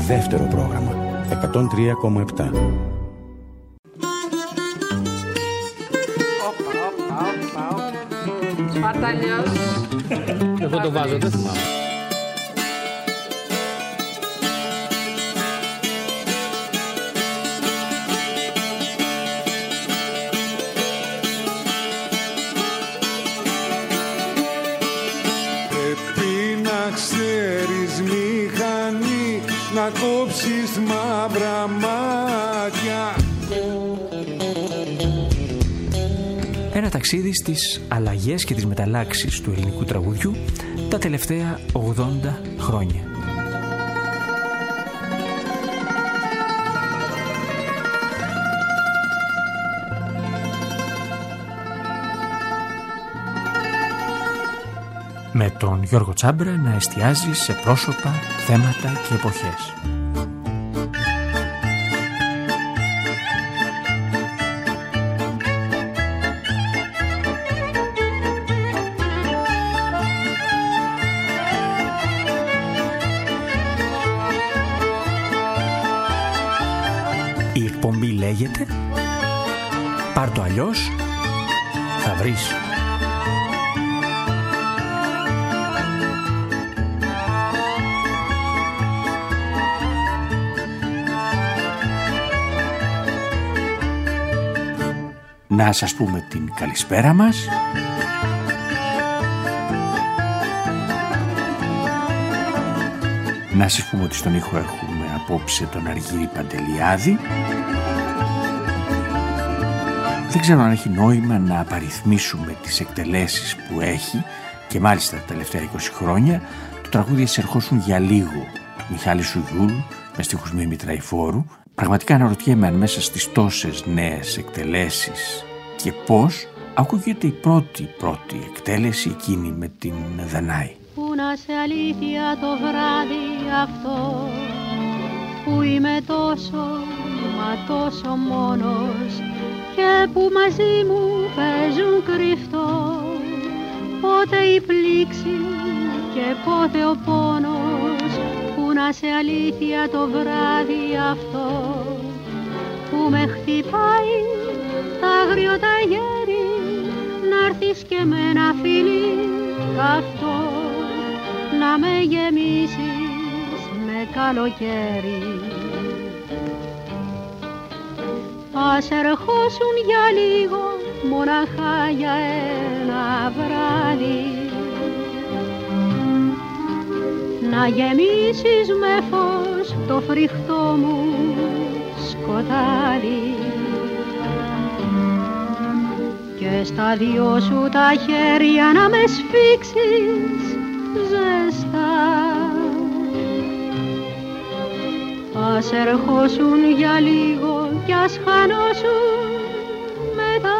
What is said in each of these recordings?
Δεύτερο πρόγραμμα 103,7. Σπαρταλιός. Εγώ το βάζω, δεν θυμάμαι. Πρέπει να ξέρεις μηχανή, να κόψεις μαύρα μάτια. Ένα ταξίδι στις αλλαγές και τις μεταλλάξεις του ελληνικού τραγουδιού τα τελευταία 80 χρόνια. Με τον Γιώργο Τσάμπρα να εστιάζει σε πρόσωπα, θέματα και εποχές. Η εκπομπή λέγεται «Πάρ' το αλλιώς, θα βρεις». Να σας πούμε την καλησπέρα μας. Να σας πούμε ότι στον ήχο έχουμε απόψε τον Αργύρη Παντελιάδη. Δεν ξέρω αν έχει νόημα να απαριθμίσουμε τις εκτελέσεις που έχει και μάλιστα τα τελευταία 20 χρόνια. Το τραγούδι «Σε ερχόσουν για λίγο» του Μιχάλη Σουγιούλ με στίχους Μίμη Τραϊφόρου. Πραγματικά αναρωτιέμαι αν μέσα στις τόσες νέες εκτελέσεις και πώς ακούγεται η πρώτη εκτέλεση, εκείνη με την Δανάη. Πού να σε αλήθεια το βράδυ αυτό που είμαι τόσο μα τόσο μόνος και που μαζί μου παίζουν κρυφτό, πότε η πλήξη και πότε ο πόνος. Πού να σε αλήθεια το βράδυ αυτό που με χτυπάει τ' άγριο ταγέρι, να'ρθεις και με ένα φιλί καυτό να με γεμίσεις με καλοκαίρι. Ας ερχόσουν για λίγο, μοναχά για ένα βράδυ, να γεμίσεις με φως το φρικτό μου σκοτάδι και στα δυο σου τα χέρια να με σφίξεις ζεστά. Ας ερχόσουν για λίγο κι ας χανώσουν μετά.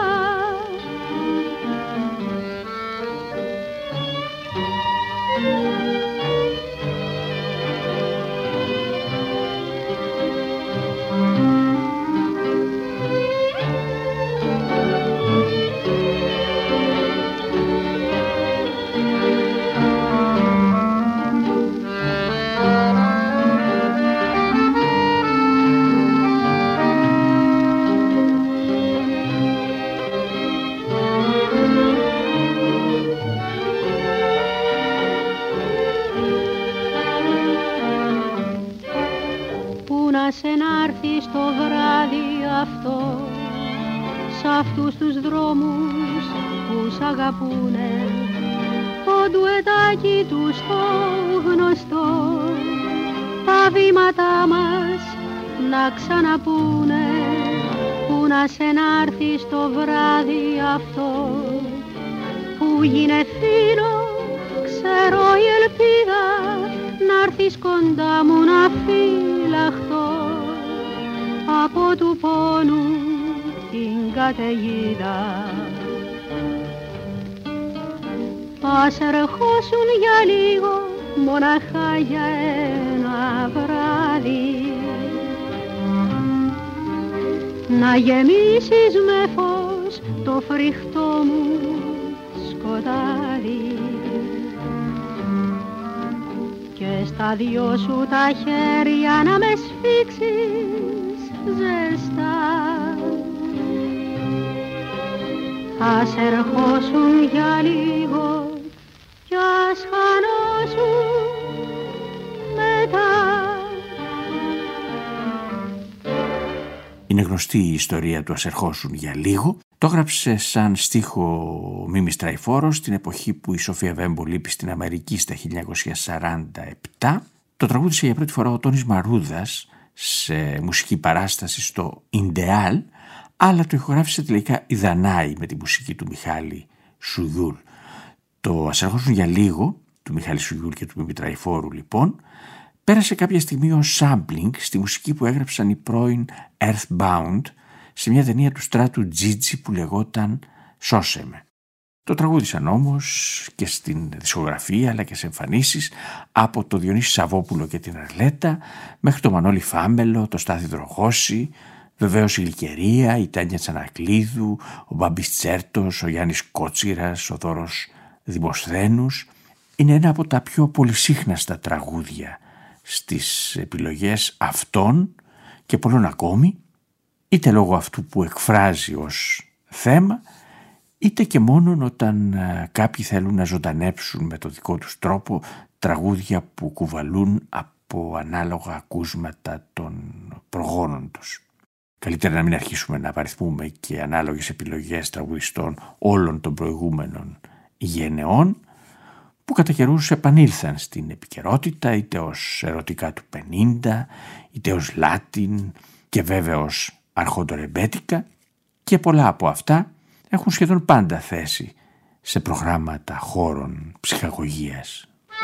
Το βράδυ αυτό σ' αυτούς τους δρόμους που σ' αγαπούνε, το ντουετάκι τους το γνωστό, τα βήματά μας να ξαναπούνε. Πού να σε να'ρθεις το βράδυ αυτό που γυνεθήνω, ξέρω η ελπίδα να'ρθεις κοντά μου να φυλαχτώ από του πόνου την καταιγίδα. Ας ερχόσουν για λίγο, μοναχά για ένα βράδυ, να γεμίσεις με φως το φρικτό μου σκοτάδι και στα δυο σου τα χέρια να με σφίξεις ζεστά. Ας ερχόσουν για λίγο κι ας χανόσουν μετά. Είναι γνωστή η ιστορία του «Ας ερχόσουν για λίγο». Το έγραψε σαν στίχο ο Μίμης Τραϊφόρος την εποχή που η Σοφία Βέμπο λείπει στην Αμερική στα 1947. Το τραγούδισε για πρώτη φορά ο Τόνης Μαρούδας σε μουσική παράσταση στο Ιντεάλ, αλλά το ηχογράφησε τελικά η Δανάη με τη μουσική του Μιχάλη Σουγιούλ. Το «Ας ερχόσουν για λίγο» του Μιχάλη Σουγιούλ και του Μίμη Τραϊφόρου λοιπόν πέρασε κάποια στιγμή ως sampling στη μουσική που έγραψαν οι πρώην Earthbound σε μια ταινία του Στράτου Τζίτζι που λεγόταν «Σώσε με». Το τραγούδισαν όμως και στην δισκογραφία αλλά και σε εμφανίσεις από το Διονύση Σαββόπουλο και την Αρλέτα μέχρι το Μανώλη Φάμελο, το Στάθη Δρογώση, βεβαίως η Λυκερία, η Τάνια Τσανακλίδου, ο Μπάμπης Τσέρτος, ο Γιάννης Κότσιρας, ο Δώρος Δημοσθένους. Είναι ένα από τα πιο πολυσύχναστα τραγούδια στις επιλογές αυτών και πολλών ακόμη, είτε λόγω αυτού που εκφράζει ως θέμα, είτε και μόνον όταν κάποιοι θέλουν να ζωντανέψουν με το δικό τους τρόπο τραγούδια που κουβαλούν από ανάλογα ακούσματα των προγόνων τους. Καλύτερα να μην αρχίσουμε να απαριθμούμε και ανάλογες επιλογές τραγουδιστών όλων των προηγούμενων γενεών, που κατά καιρούς επανήλθαν στην επικαιρότητα είτε ως ερωτικά του 50, είτε ως Λάτιν και βέβαια ως αρχοντορεμπέτικα, και πολλά από αυτά έχουν σχεδόν πάντα θέση σε προγράμματα χώρων ψυχαγωγίας.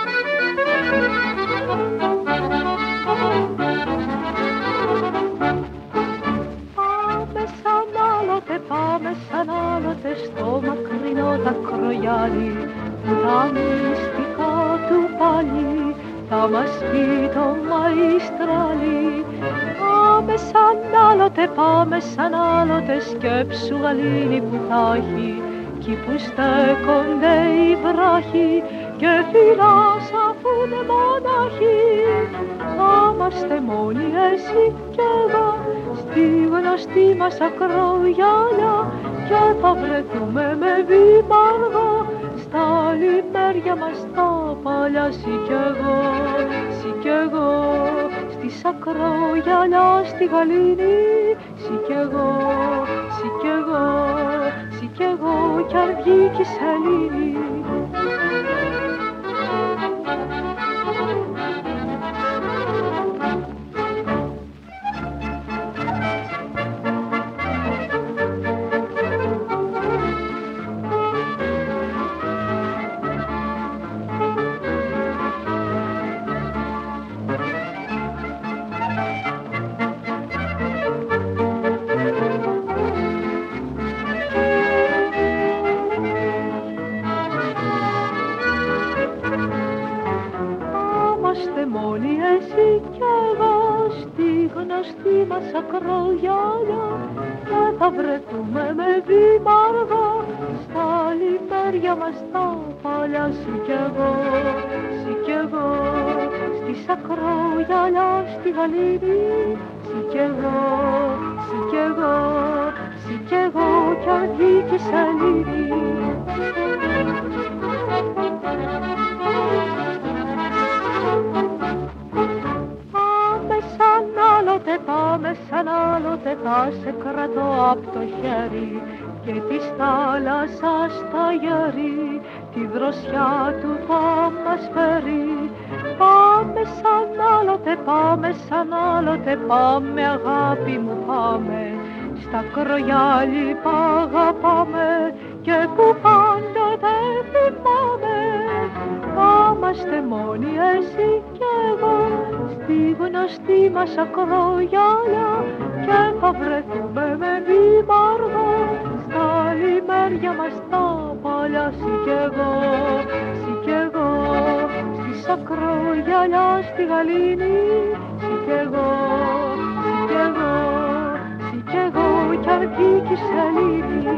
Πάμε σαν άλλοτε στο μακρινό δακρογιάλι που τα μυστικά του πάλι θα μας πει το μαϊστράλι. Πάμε σαν άλλοτε σκέψου γαλήνη που θα έχει κι που στέκονται οι βράχοι και φυλάς αφού είναι μονάχοι. Θα είμαστε μόνοι εσύ κι εγώ στη γνωστή μας ακρογιάλια και θα βρεθούμε με βήμα αργό στα λιμέρια μας τα παλιά. Συ κι εγώ στις ακρογιάλια στη γαλήνη. Συ κι εγώ κι αν βγήκε η σελήνη. Ακρογιάλια και θα βρεθούμε με βήμα αργό στα λιμέρια μας τα παλιά. Συ κι εγώ στις ακρογιάλια στη γαλήνη. Συ κι εγώ κι αν βγήκε η σελήνη. Πάμε σαν άλλοτε θα σε κρατώ απ' το χέρι και της θάλασσας τα γέρι τη δροσιά του θα μας φέρει. Πάμε σαν άλλοτε, πάμε αγάπη μου πάμε στα κρογιάλι που αγαπάμε και που πάντα δεν θυμάμαι. Θα είμαστε μόνοι εσύ κι εγώ στη γνωστή μας ακρογιάλια και θα βρεθούμε με βήμα αργό στα λιμέρια μας τα παλιά. Συ κι εγώ στις ακρογιάλια στη γαλήνη. Συ κι εγώ κι αν βγήκε η σελήνη.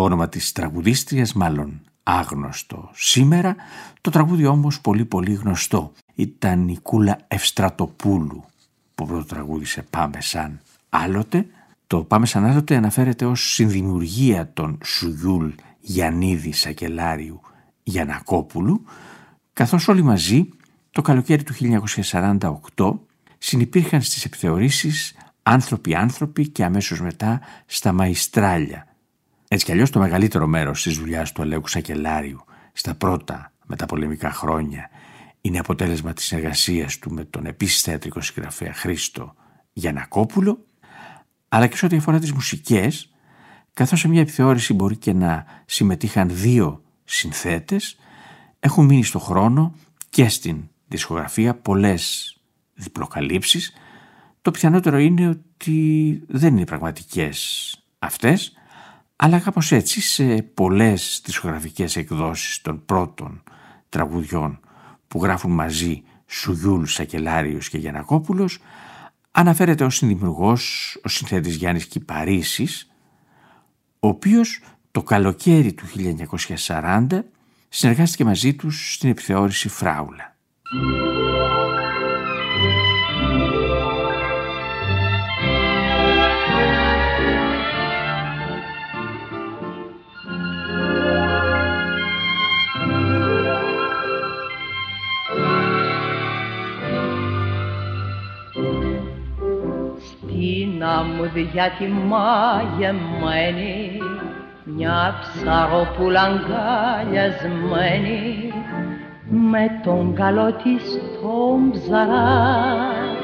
Το όνομα της τραγουδίστριας μάλλον άγνωστο σήμερα, το τραγούδι όμως πολύ πολύ γνωστό. Ήταν η Κούλα Ευστρατοπούλου που πρώτο τραγούδισε «Πάμε σαν άλλοτε». Το «Πάμε σαν άλλοτε» αναφέρεται ως συνδημιουργία των Σουγιούλ, Γιαννίδη, Σακελάριου, Γιαννακόπουλου, καθώς όλοι μαζί το καλοκαίρι του 1948 συνυπήρχαν στις επιθεωρήσεις άνθρωποι και αμέσως μετά στα Μαϊστράλια. Έτσι κι αλλιώς το μεγαλύτερο μέρος της δουλειάς του Αλέκου Σακελάριου στα πρώτα μεταπολεμικά χρόνια είναι αποτέλεσμα της εργασίας του με τον επίσης θεατρικό συγγραφέα Χρήστο Γιαννακόπουλο, αλλά και σε ό,τι αφορά τις μουσικές, καθώς σε μια επιθεώρηση μπορεί και να συμμετείχαν 2 συνθέτες, έχουν μείνει στο χρόνο και στην δισκογραφία πολλές διπλοκαλύψεις. Το πιθανότερο είναι ότι δεν είναι πραγματικές αυτές, αλλά κάπως έτσι σε πολλές δισκογραφικές εκδόσεις των πρώτων τραγουδιών που γράφουν μαζί Σουγιούλ, Σακελάριος και Γιαννακόπουλος αναφέρεται ως συνδημιουργός ο συνθέτης Γιάννης Κυπαρίσης, ο οποίος το καλοκαίρι του 1940 συνεργάστηκε μαζί τους στην επιθεώρηση Φράουλα. Στην αμμουδιά τη μαγεμένη, μια ψαροπούλα αγκαλιασμένη, με τον καλό της τον ψαρά,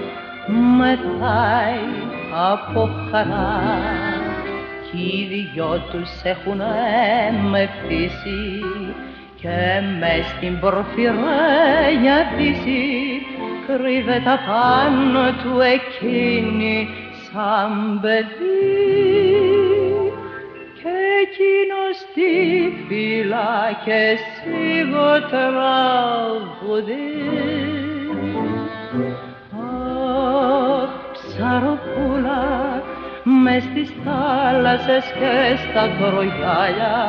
μετάει από χαρά. Κι οι δυο τους έχουνε μεθύσει και μες στην πορφυρένια δύση κρύβεται απάνω του εκείνη σαν παιδί. Και εκείνος τη φύλλα και σιγοτραγουδεί. Αχ, ψαροπούλα, μες στις θάλασσες και στα κορογιάλια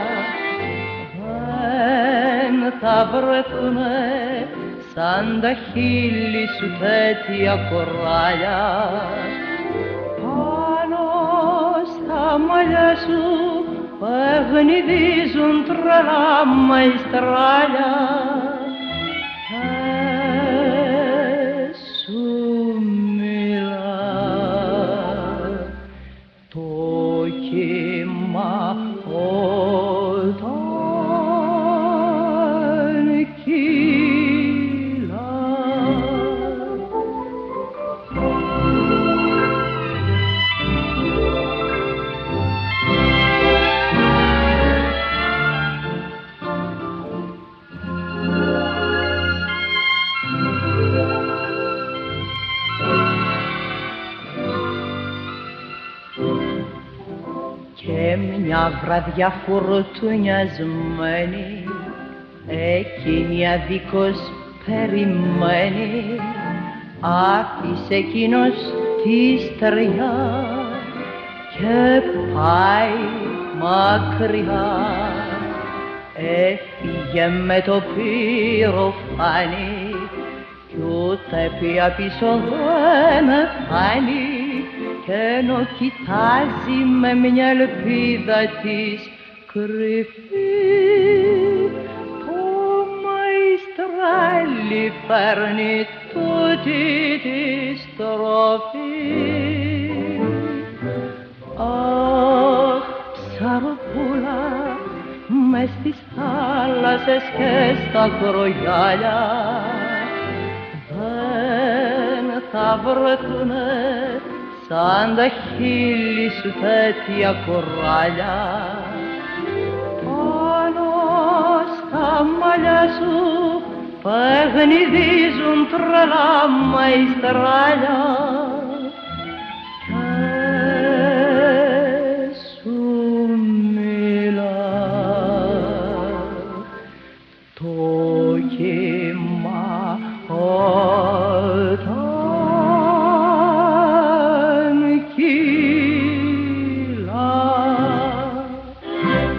δεν θα βρεθούνε σαν τα χείλη σου τέτοια κοράλια. Πάνω στα μαλλιά σου παιχνιδίζουν τρελά μαϊστράλια και σου μιλά το κύμα όταν κύλα. Και μια βραδιά φουρτουνιασμένη εκείνη αδίκως περιμένει, άφησε εκείνος τη στεριά και πάει μακριά. Έφυγε με το πυροφάνι κι ούτε πια πίσω δεν φτάνει, κι ενώ κοιτάζει με μια ελπίδα της κρυφή, το μαϊστράλι φέρνει τούτη τη στροφή. Αχ, ψαροπούλα, μες στις θάλασσες και στα κορογιάλια δεν θα βρεθούνε σαν τα χείλη σου τέτοια κοράλια. Πάνω στα μαλλιά σου παιχνιδίζουν τρελά μαϊστράλια και σου μιλά το κύμα όταν κύλα.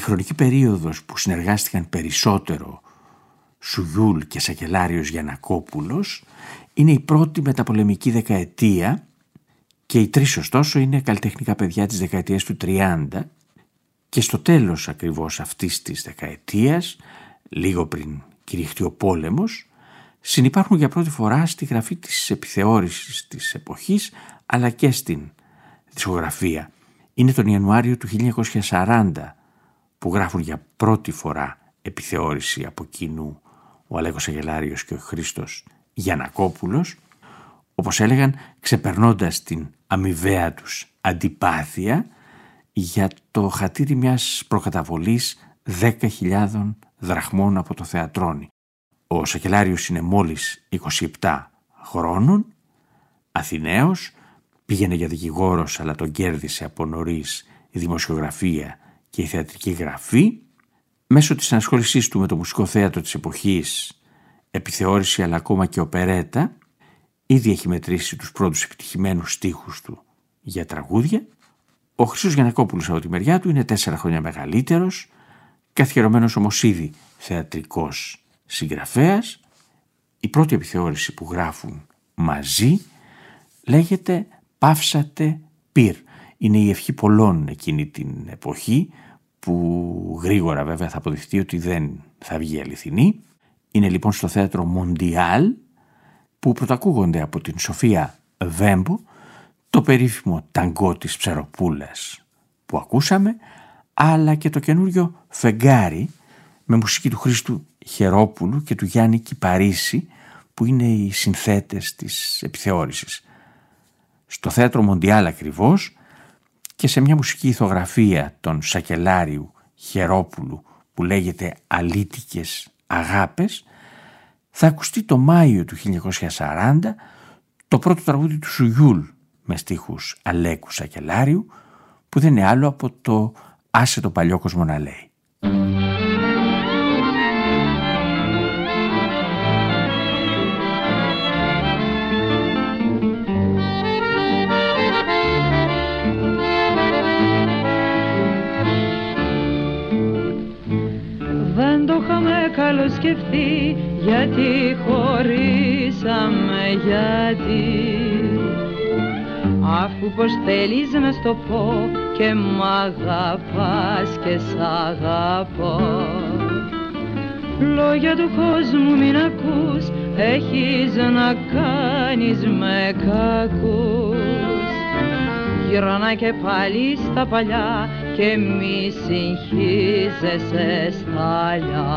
χρονική περίοδος που συνεργάστηκαν περισσότερο Σουγιούλ και Σακελάριος Γιαννακόπουλος είναι η πρώτη μεταπολεμική δεκαετία και οι τρεις ωστόσο είναι καλλιτεχνικά παιδιά της δεκαετίας του 30 και στο τέλος ακριβώς αυτής της δεκαετίας, λίγο πριν κηρυχτεί ο πόλεμος, συνυπάρχουν για πρώτη φορά στη γραφή της επιθεώρησης της εποχής αλλά και στην δισκογραφία. Είναι τον Ιανουάριο του 1940 που γράφουν για πρώτη φορά επιθεώρηση από κοινού ο Αλέκος Σακελάριος και ο Χρήστος Γιαννακόπουλος, όπως έλεγαν ξεπερνώντας την αμοιβαία τους αντιπάθεια για το χατήρι μιας προκαταβολής 10.000 δραχμών από το Θεατρώνη. Ο Σακελάριος είναι μόλις 27 χρόνων, Αθηναίος, πήγαινε για δικηγόρος αλλά τον κέρδισε από νωρίς η δημοσιογραφία και η θεατρική γραφή. Μέσω της ανασχόλησής του με το μουσικό θέατρο της εποχής, επιθεώρηση αλλά ακόμα και οπερέτα, ήδη έχει μετρήσει τους πρώτους επιτυχημένους στίχους του για τραγούδια. Ο Χρήστος Γιαννακόπουλος από τη μεριά του είναι 4 χρόνια μεγαλύτερος, καθιερωμένος όμως ήδη θεατρικός συγγραφέας. Η πρώτη επιθεώρηση που γράφουν μαζί λέγεται «Παύσατε πυρ». Είναι η ευχή πολλών εκείνη την εποχή, που γρήγορα βέβαια θα αποδειχτεί ότι δεν θα βγει αληθινή. Είναι λοιπόν στο θέατρο Μοντιάλ, που πρωτακούγονται από την Σοφία Βέμπο το περίφημο ταγκό της Ψεροπούλας που ακούσαμε, αλλά και το καινούριο Φεγγάρι με μουσική του Χρήστου Χερόπουλου και του Γιάννη Κυπαρίσι, που είναι οι συνθέτες της επιθεώρησης. Στο θέατρο Μοντιάλ ακριβώς και σε μια μουσική ηθογραφία των Σακελάριου Χερόπουλου που λέγεται «Αλήτικες αγάπες», θα ακουστεί το Μάιο του 1940 το πρώτο τραγούδι του Σουγιούλ με στίχους Αλέκου Σακελάριου, που δεν είναι άλλο από το «Άσε το παλιό κόσμο να λέει». Δεν το είχαμε καλοσκεφτεί, γιατί χωρίσαμε, γιατί αφού πως θέλεις να στο πω και μ' αγαπάς και σ' αγαπώ. Λόγια του κόσμου μην ακούς, έχεις να κάνεις με κακούς. Γυρνά και πάλι στα παλιά και μη συγχύζεσαι στα αλλιά.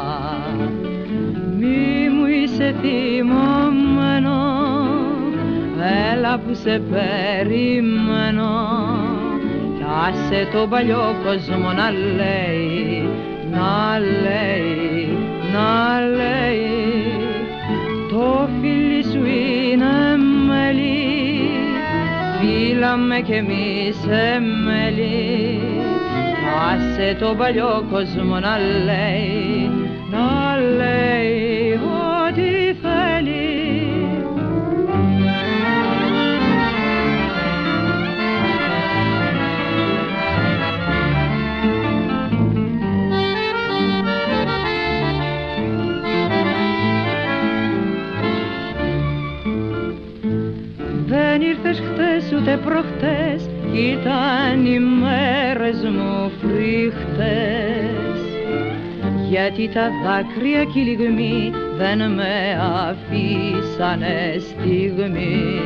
Μη μου είσαι θυμωμένο, έλα που σε περιμένω, κι άσε τον παλιό κόσμο να λέει, να λέει, να λέει. Το φίλι σου είναι μέλι, φίλαμε κι εμείς εμέλι, άσε τον παλιό κόσμο να λέει, να λέει ό,τι θέλει. Δεν ήρθες χτες ούτε προχτές, ήταν οι μέρες μου φρικτές, γιατί τα δάκρυα κι οι λυγμοί δεν με αφήσανε στιγμή.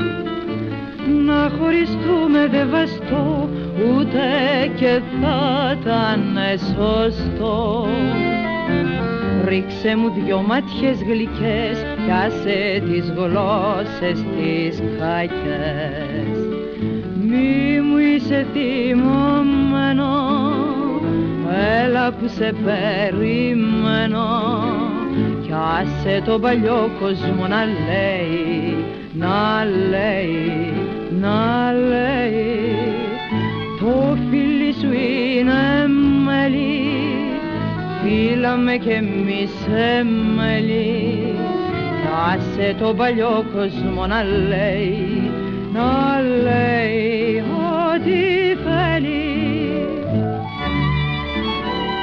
Να χωριστούμε δεν βαστώ, ούτε και θα ήταν σωστό. Ρίξε μου δυο ματιές γλυκές κι άσε τις γλώσσες τις κακές. Μη μου είσαι θυμωμένο, έλα που σε περιμένω, κι άσε τον παλιό κόσμο να λέει, να λέει, να λέει. Το φίλι σου είναι μέλι, φίλαμε κι εμείς εμέλι, κι άσε τον παλιό κόσμο να λέει, να λέει ό,τι θέλει.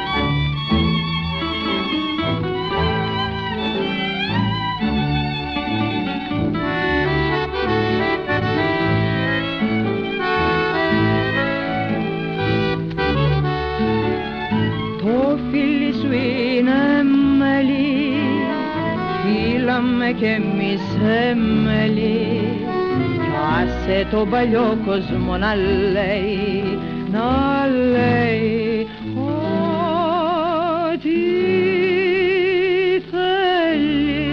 και μισέμελη, κι άσε τον παλιό κόσμο να λέει, να λέει ό,τι θέλει.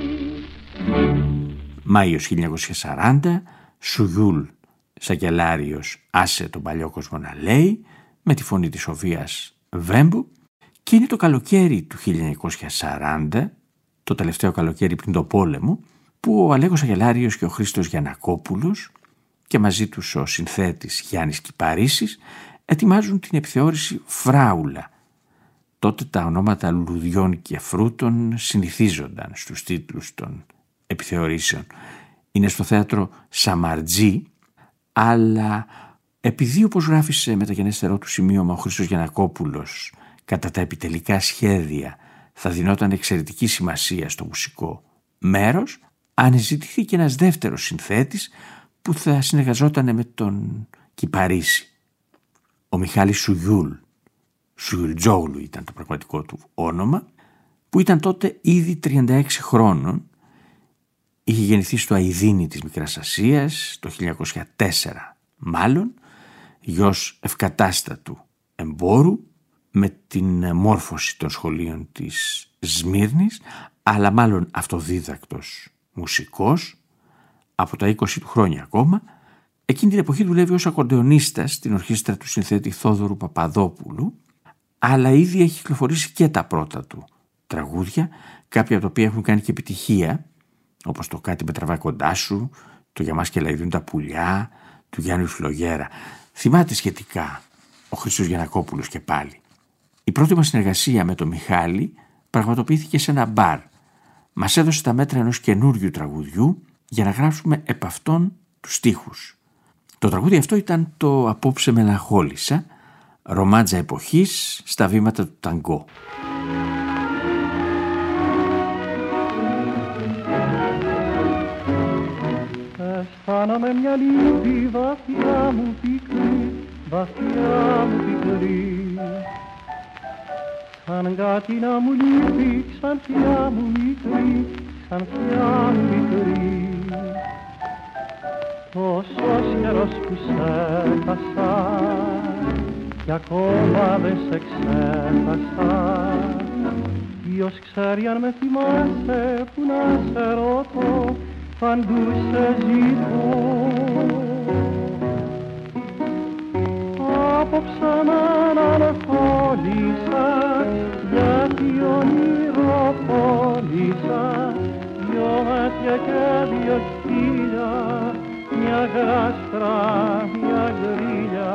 Μάιος 1940, Σουγιούλ Σακελάριος, άσε τον παλιό κόσμο να λέει, με τη φωνή της Σοφίας Βέμπου. Και είναι το καλοκαίρι του 1940, το τελευταίο καλοκαίρι πριν το πόλεμο, που ο Αλέκος Σακελάριος και ο Χρήστος Γιαννακόπουλος και μαζί τους ο συνθέτης Γιάννης Κυπαρίσης ετοιμάζουν την επιθεώρηση Φράουλα. Τότε τα ονόματα λουλουδιών και φρούτων συνηθίζονταν στους τίτλους των επιθεωρήσεων. Είναι στο θέατρο Σαμαρτζή, αλλά επειδή, όπως γράφει σε μεταγενέστερό του σημείωμα ο Χρήστος Γιαννακόπουλος, κατά τα επιτελικά σχέδια θα δινόταν εξαιρετική σημασία στο μουσικό μέρος, αναζητήθηκε ένας δεύτερος συνθέτης που θα συνεργαζόταν με τον Κυπαρίσι. Ο Μιχάλης Σουγιουλτζόγλου ήταν το πραγματικό του όνομα, που ήταν τότε ήδη 36 χρόνων. Είχε γεννηθεί στο Αηδίνι της Μικράς Ασίας το 1904 μάλλον, γιος ευκατάστατου εμπόρου με την μόρφωση των σχολείων της Σμύρνης, αλλά μάλλον αυτοδίδακτος μουσικός από τα 20 του χρόνια ακόμα. Εκείνη την εποχή δουλεύει ως ακορντεονίστας στην ορχήστρα του συνθέτη Θόδωρου Παπαδόπουλου, αλλά ήδη έχει κυκλοφορήσει και τα πρώτα του τραγούδια, κάποια από τα οποία έχουν κάνει και επιτυχία, όπως το «Κάτι με τραβάει κοντά σου», το «Για μας και λαϊδούν τα πουλιά», του Γιάννη Φλογέρα. Θυμάται σχετικά ο Χρήστος Γιαννακόπουλος και πάλι. Η πρώτη μας συνεργασία με τον Μιχάλη πραγματοποιήθηκε σε ένα μπαρ. Μας έδωσε τα μέτρα ενός καινούριου τραγουδιού για να γράψουμε επ' αυτόν τους στίχους. Το τραγούδι αυτό ήταν το «Απόψε μελαγχόλησα», ρομάντζα εποχής στα βήματα του ταγκό. Αισθάνομαι μια λύπη βαθιά μου πικρή, βαθιά μου πικρή, σαν κάτι να μου λείπει, ξανθιά μου μικρή, ξανθιά μου μικρή. Τόσος καιρός που σε έχασα κι ακόμα δεν σε ξέχασα. Ποιος ξέρει αν με θυμάσαι, που να σε ρωτώ, παντού σε ζητώ. Απόψε να αναχόλησα, γιατί ονειροπόλησα, δυο μάτια και δυο χείλια, μια γάστρα, μια γκρίλια.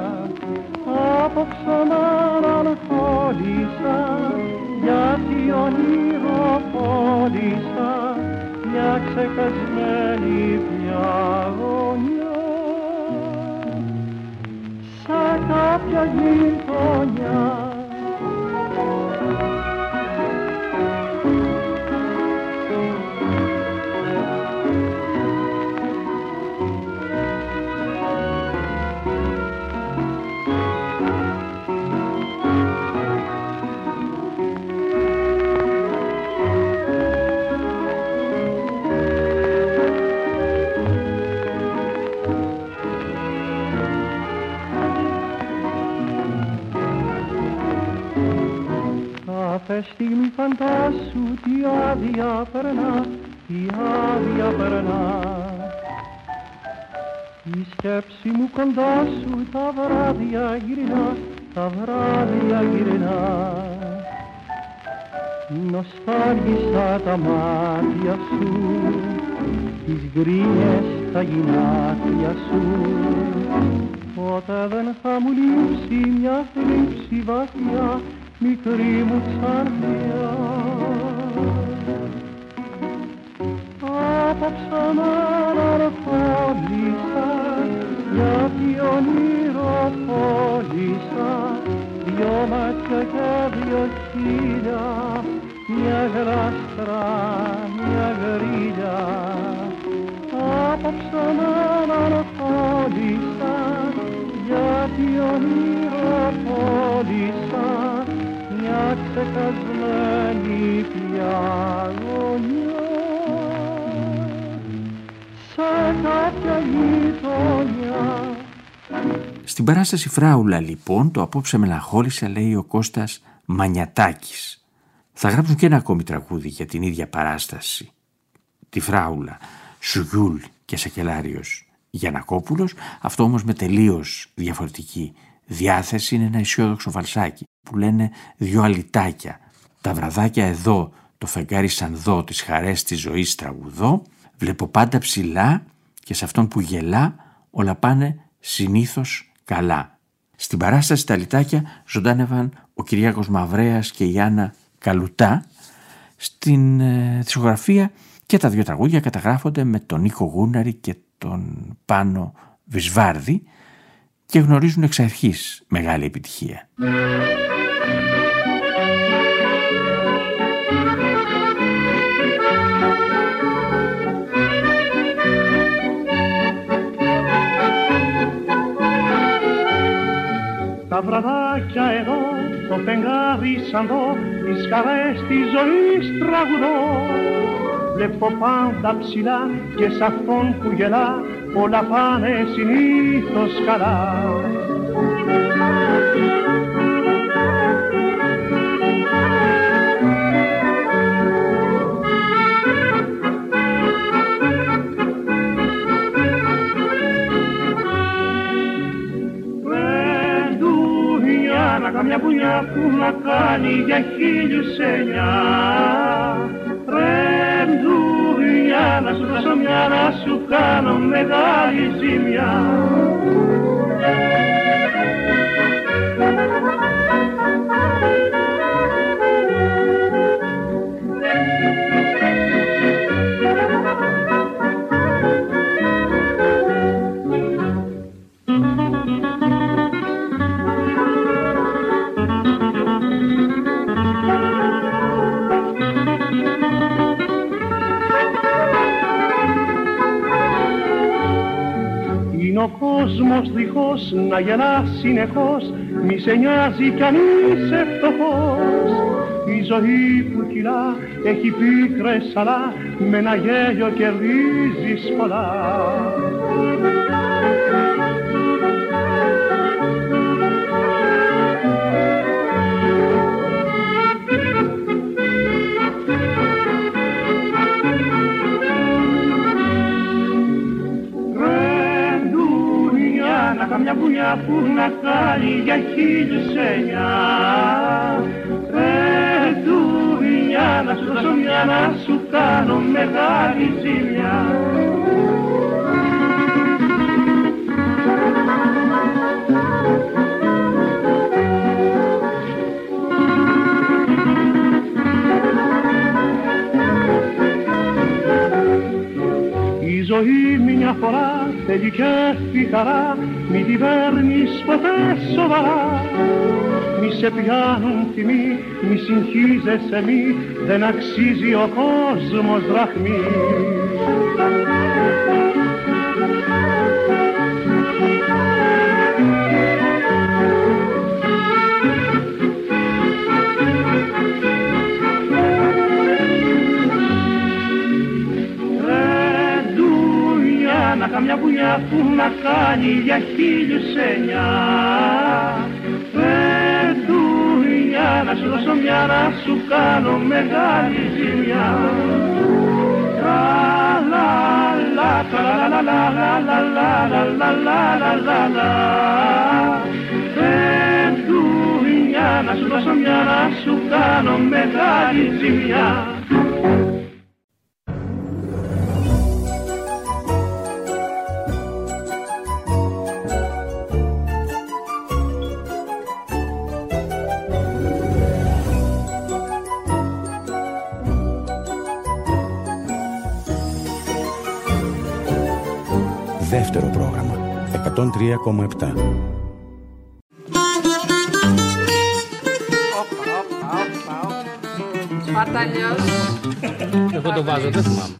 Απόψε να αναχόλησα, γιατί ονειροπόλησα, μια ξεχασμένη πια γωνιά, σε κάποια γειτονιά. Κάθε στιγμή φαντάσου τι άδεια περνά, τι άδεια περνά. Η σκέψη μου κοντά σου τα βράδια γυρνά, τα βράδια γυρνά. Νοστάλγησα τα μάτια σου, τις γκρίνιες τα γυνάτια σου. Ποτέ δεν θα μου λείψει μια θλίψη βαθιά, μικρή μου ξανθιά. Απόψε να αναχόλησα, γιατί ονειροπόλησα, δυο μάτια και δυο χείλια, μια γλάστρα, μια γκρίλια. Απόψε να αναχόλησα, γιατί ονειροπόλησα, μια ξεχασμένη πια γωνιά. γειτονιά. Στην παράσταση Φράουλα λοιπόν το απόψε μελαγχόλησα λέει ο Κώστας Μανιατάκης. Θα γράψουν και ένα ακόμη τραγούδι για την ίδια παράσταση, τη Φράουλα, Σουγιούλ και Σακελάριος Γιαννακόπουλος. Αυτό όμως με τελείως διαφορετική διάθεση. Είναι ένα αισιόδοξο βαλσάκι που λένε δυο αλυτάκια. Τα βραδάκια εδώ, το φεγγάρι σαν δω, τις χαρές της ζωής τραγουδώ. Βλέπω πάντα ψηλά και σε αυτόν που γελά όλα πάνε συνήθως καλά. Στην παράσταση τα αλυτάκια ζωντάνευαν ο Κυριάκος Μαυρέας και η Άννα Καλουτά. Στην δισκογραφία και τα δύο τραγούδια καταγράφονται με τον Νίκο Γούναρη και τον Πάνο Βυσβάρδη και γνωρίζουν εξ αρχής μεγάλη επιτυχία. Τα βραδάκια εδώ, το φεγγάρι σαν δω, τις χαρές της ζωής τραγουδώ. Βλέπω πάντα ψηλά και σ' αυτόν που γελά, όλα πάνε συνήθως καλά. Καμιά πουνιά που να κάνει για 1009. Ρε ντουριά, να σου δώσω μια, να σου κάνω μεγάλη ζημιά. Ο κόσμος δίχως να γελά συνεχώς, μη σε νοιάζει κι αν είσαι φτωχός. Η ζωή που κυλά έχει πίκρες αλλά με ένα γέλιο κερδίζεις πολλά. Καμιά πουνιά που να κάνει για 1009. Ρε ντουριά, να σου δώσω μια, να σου κάνω μεγάλη ζημιά. Η ζωή μια φορά θέλει και χαρά, μη τη παίρνεις ποτέ σοβαρά. Μη σε πιάνουν τιμή, μη συγχύζεσαι μη, δεν αξίζει ο κόσμος δραχμή. Καμιά πουνιά που να κάνει για 1009. Ρε ντουριά, να σου δώσω μια, να σου κάνω μεγάλη ζημιά. Λα λα λα λα λα λα λα λα λα λα λα. Ρε ντουριά, να σου δώσω μια, να σου κάνω μεγάλη ζημιά. Δεύτερο πρόγραμμα 103,7. Σπαρταλιός. Εγώ το βάζω, δεν θυμάμαι.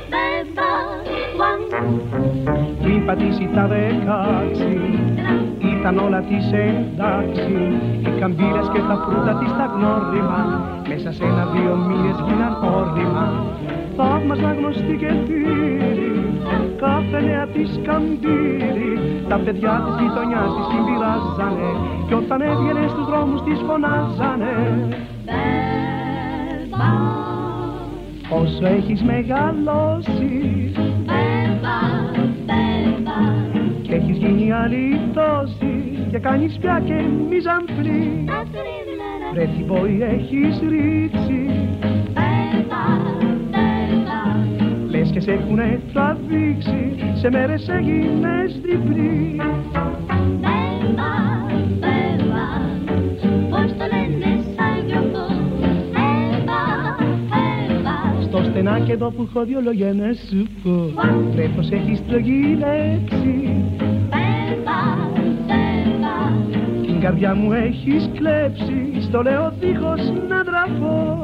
Πριν πατήσει τα 16, ήταν όλα της εντάξει. Οι καμπύλες και τα φρούτα της τα γνώριμα, μέσα σε 1-2 μήνες γίναν όρημα. Θαύμασμα γνωστή και θύρη, κάθε νέα της καμπύρη. Τα παιδιά της γειτονιάς της συμπειράζανε, κι όταν έβγαινε στους δρόμους της φωνάζανε. Μπέμπα, όσο έχεις μεγαλώσει, μπέμπα, μπέμπα, και έχεις γίνει αλήτωση και κάνεις πια και μιζαμπρί. Βρε τι πόη έχεις ρίξει, μπέμπα, μπέμπα, λες και σε έχουνε τραβήξει, σε μέρες έγινες διπλή. Μπέμπα, μπέμπα, πώς το λένε σαν γιορτό, μπέμπα, μπέμπα, στο στενάκι εδώ που έχω δυο λόγια να σου πω, βρε πως έχεις τρογιλέψει, μπέμπα, μπέμπα, την καρδιά μου έχεις κλέψει, στο λέω δίχως να ντραφώ.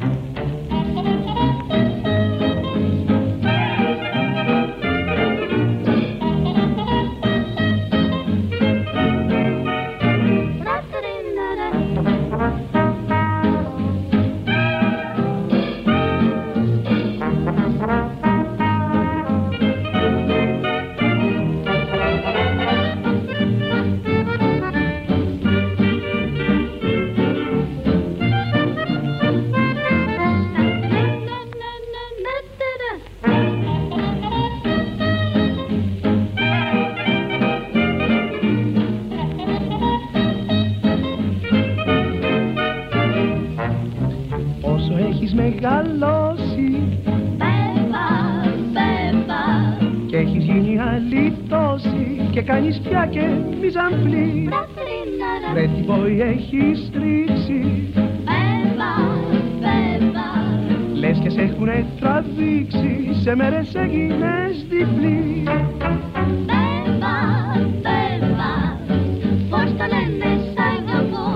Μεγαλώσει, μπέμπα, μπέμπα, και έχεις γίνει αλήτωση και κάνεις πια και μιζαμπλή. Βρε τι πόη έχεις ρίξει, μπέμπα, μπέμπα, λες και σε έχουνε τραβήξει, σε μέρες έγινες διπλή. Μπέμπα, μπέμπα, πώς το λένε σαν εγώ,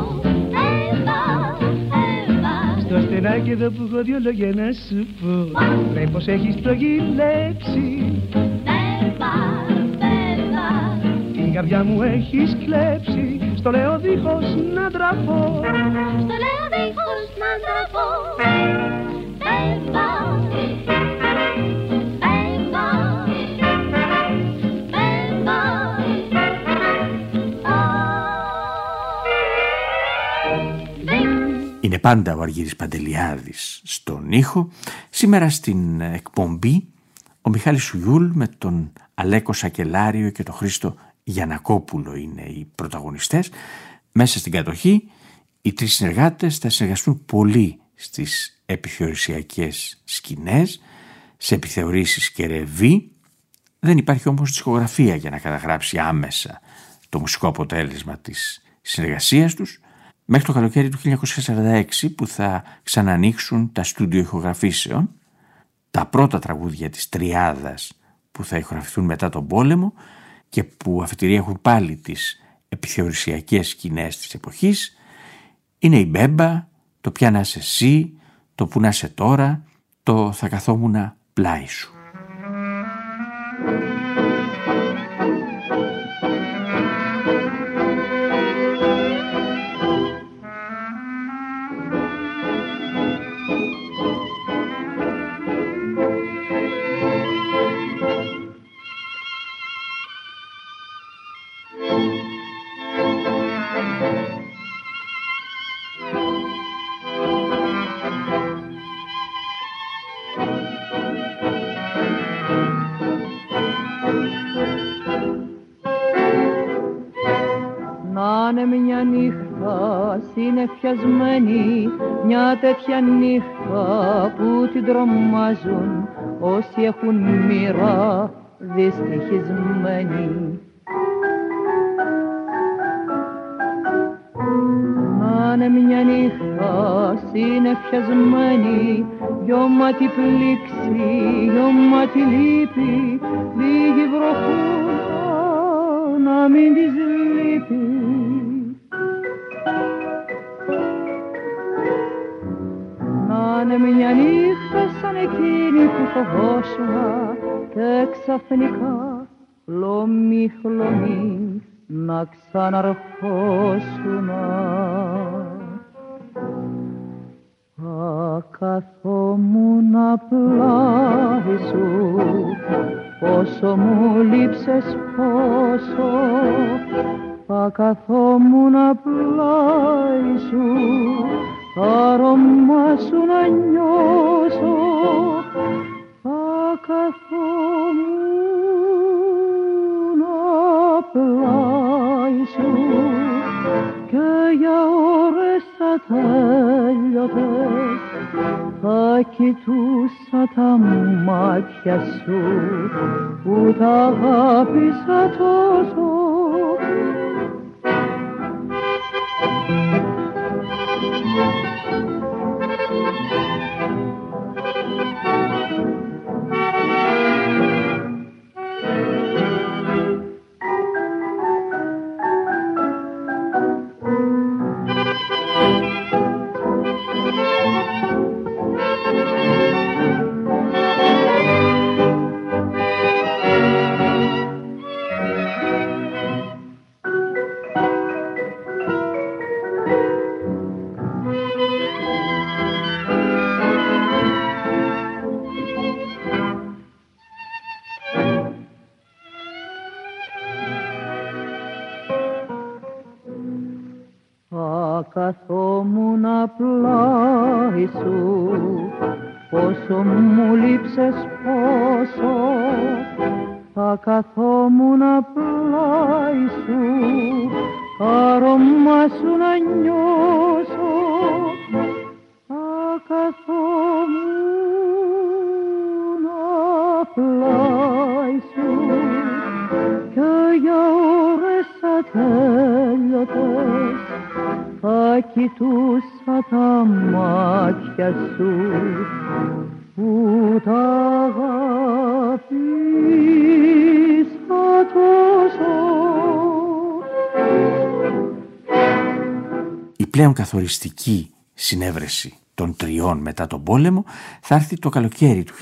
στο στενάκι εδώ που έχω δυο λόγια να σου πω, βρε πως έχεις τρογιλέψει, μπέμπα, μπέμπα, την καρδιά μου έχεις κλέψει, στο λέω δίχως να ντραφώ, στο λέω δίχως να ντραφώ, μπέμπα, μπέμπα, μπέμπα. Είναι πάντα ο Αργύρης Παντελιάδης στον ήχο. Σήμερα στην εκπομπή ο Μιχάλης Σουγιούλ με τον Αλέκο Σακελάριο και τον Χρήστο Γιαννακόπουλο είναι οι πρωταγωνιστές. Μέσα στην κατοχή οι τρεις συνεργάτες θα συνεργαστούν πολύ στις επιθεωρησιακές σκηνές, σε επιθεωρήσεις και ρεβί. Δεν υπάρχει όμως δισκογραφία για να καταγράψει άμεσα το μουσικό αποτέλεσμα της συνεργασίας τους, μέχρι το καλοκαίρι του 1946 που θα ξανανοίξουν τα στούντιο ηχογραφήσεων, τα πρώτα τραγούδια της τριάδας που θα ηχογραφηθούν μετά τον πόλεμο και που αφετηρία έχουν πάλι τις επιθεωρησιακές σκηνές της εποχής, είναι η Μπέμπα, το Ποια να είσαι εσύ, το Που να είσαι τώρα, το Θα καθόμουνα πλάι σου. Μια νύχτα συνεφιασμένη, μια τέτοια νύχτα που την τρομάζουν όσοι έχουν μοίρα δυστυχισμένοι. Να είναι μια νύχτα συνεφιασμένη, γιώματι πλήξη, γιώματι λύπη, λίγη βροχούλα να μην της λείπει. Να είναι μια νύχτα σαν εκείνη που φοβόσουνα και ξαφνικά χλωμί, χλωμί να ξαναρχόσουνα. Θα καθόμουν πλάι σου, πόσο μου λείψες πόσο. Θα καθόμουν πλάι σου, το άρωμά σου να νιώσω. Θα καθόμουν πλάι σου και για ώρες ατέλειωτες θα κοιτούσα τα μάτια σου που τα αγάπησα τόσο. Καθόμουν πλάι σου, πόσο μου λείψες πόσο. Θα καθόμουν πλάι σου, άρωμά σου να νιώσω. Θα καθόμουν πλάι σου και για ώρες ατέλειωτες θα κοιτούσα τα μάτια σου που τα αγάπησα τόσο. Η πλέον καθοριστική συνέβρεση των τριών μετά τον πόλεμο θα έρθει το καλοκαίρι του